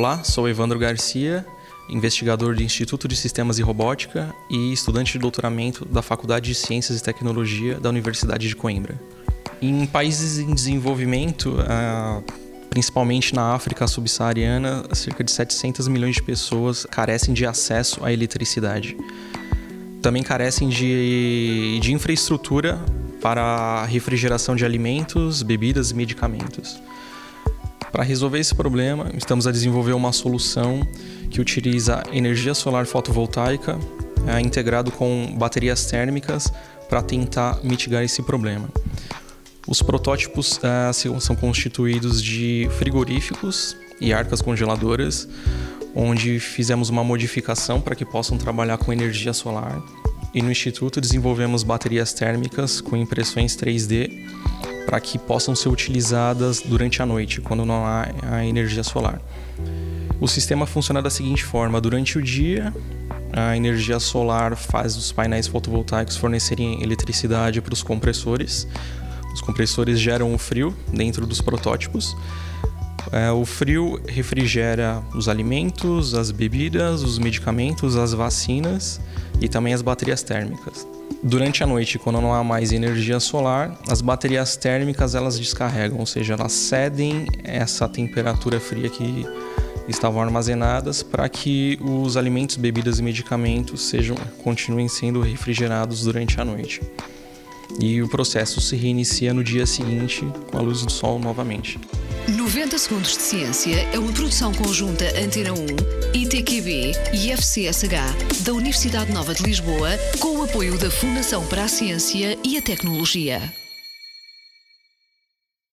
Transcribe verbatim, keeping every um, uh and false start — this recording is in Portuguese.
Olá, sou Evandro Garcia, investigador do Instituto de Sistemas e Robótica e estudante de doutoramento da Faculdade de Ciências e Tecnologia da Universidade de Coimbra. Em países em desenvolvimento, principalmente na África subsaariana, cerca de setecentos milhões de pessoas carecem de acesso à eletricidade. Também carecem de, de infraestrutura para a refrigeração de alimentos, bebidas e medicamentos. Para resolver esse problema, estamos a desenvolver uma solução que utiliza energia solar fotovoltaica é, integrado com baterias térmicas para tentar mitigar esse problema. Os protótipos é, são constituídos de frigoríficos e arcas congeladoras, onde fizemos uma modificação para que possam trabalhar com energia solar. E no Instituto desenvolvemos baterias térmicas com impressões três D para que possam ser utilizadas durante a noite, quando não há a energia solar. O sistema funciona da seguinte forma: durante o dia, a energia solar faz os painéis fotovoltaicos fornecerem eletricidade para os compressores. Os compressores geram o frio dentro dos protótipos. É, o frio refrigera os alimentos, as bebidas, os medicamentos, as vacinas e também as baterias térmicas. Durante a noite, quando não há mais energia solar, as baterias térmicas elas descarregam, ou seja, elas cedem essa temperatura fria que estavam armazenadas para que os alimentos, bebidas e medicamentos sejam, continuem sendo refrigerados durante a noite. E o processo se reinicia no dia seguinte com a luz do sol novamente. noventa Segundos de Ciência é uma produção conjunta Antena um, I T Q B e F C S H da Universidade Nova de Lisboa, com o apoio da Fundação para a Ciência e a Tecnologia.